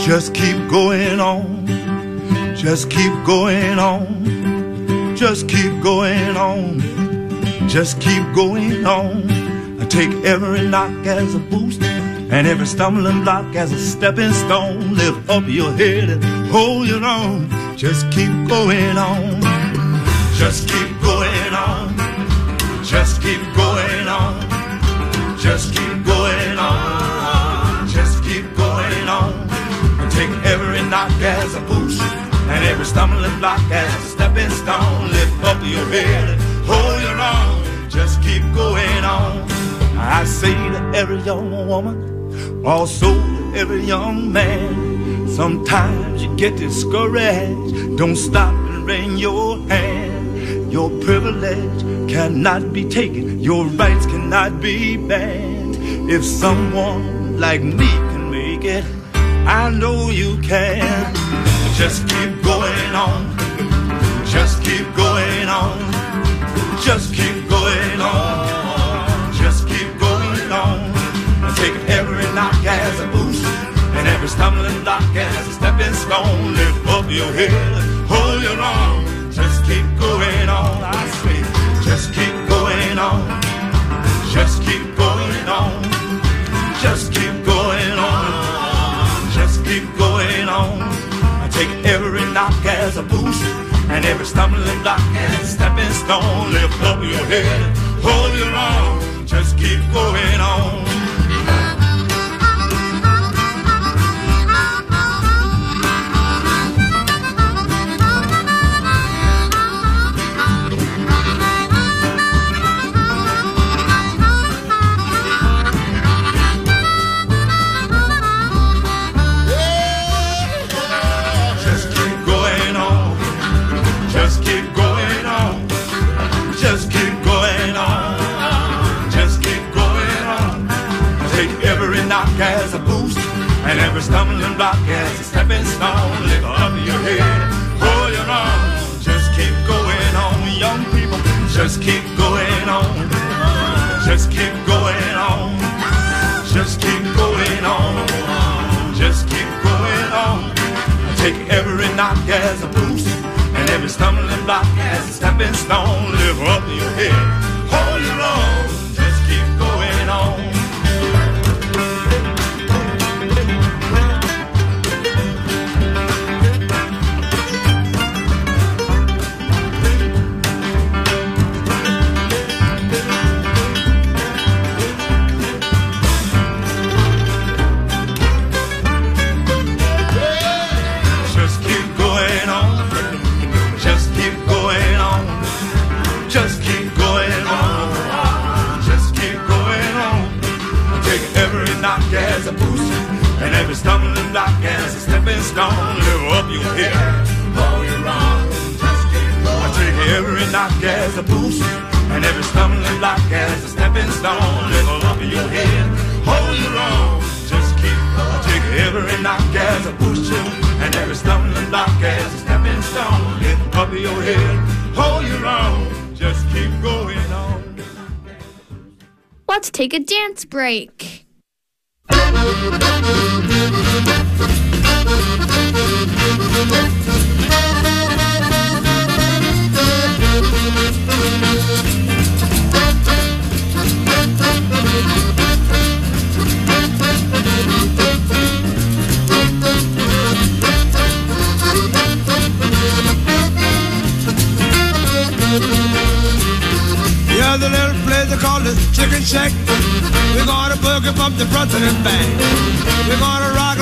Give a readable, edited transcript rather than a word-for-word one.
Just keep going on. Just keep going on. Just keep going on. Just keep going on. Take every knock as a boost and every stumbling block as a stepping stone. Lift up your head and hold your own. Just keep going on. Just keep going on. Just keep going on. Just keep going on. Just keep going on. Take every knock as a boost and every stumbling block as a stepping stone. Lift up your head and hold your own. Just keep going on. I say to every young woman, also to every young man, sometimes you get discouraged. Don't stop and wring your hand. Your privilege cannot be taken. Your rights cannot be banned. If someone like me can make it, I know you can. Just keep going on. Just keep going on. Just keep going on. Just keep going on. Take every knock as a boost and every stumbling block as a stepping stone. Lift up your head, hold your own. Just keep going on. I say, just keep going on. Just keep going on. Just keep going on. Just keep going on. Take every knock as a boost and every stumbling block as a stepping stone. Lift up your head, hold your own. Just keep going on. As a boost and every stumbling block as a stepping stone. Lift up your head, hold your own. Just keep going on, young people. Just keep going on. Just keep going on. Just keep going on. Just keep going on. Take every knock as a boost and every stumbling block as a stepping stone. Lift up your head, hold your own. Just keep going on. As a boost and every stumbling block as a stepping stone. Lift up your head, hold your own. Just keep going. I take every knock as a boost and every stumbling block as a stepping stone. Lift up your head, hold your own. Just keep going. I take every knock as a boost and every stumbling block as a stepping stone. Lift up your head, hold your own. Just keep going on. Let's take a dance break. Here's a little place they call the Chicken Shack. We're gonna boogie from the front to the back. We're gonna rock